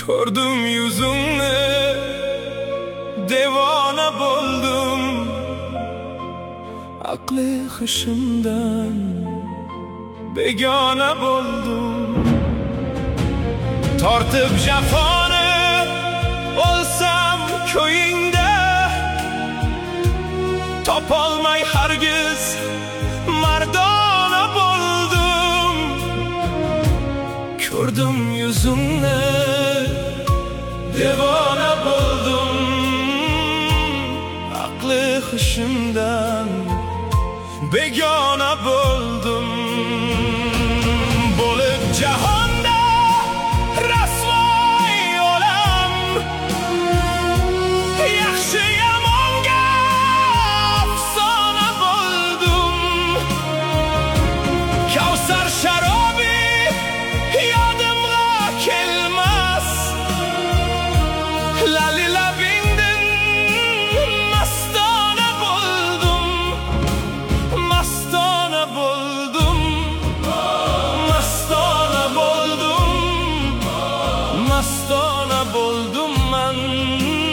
Ko'rdim yuzingni, devona bo'ldim. Aqli hushimdan begona bo'ldim. Tortib jafoni o'lsam ko'yingda, topolmay hargiz mardona bo'ldim. Ko'rdim yuzingni, devona bo'ldim. Aqli hushimdan begona bo'ldim. Bo'lib jahonda rasvoy olam, yaxshi yomonga afsona bo'ldim. Kavsar sharobi yodimga kelmas, lali labingdin mastona bo'ldim. Mastona bo'ldim, mastona bo'ldim, mastona bo'ldim man.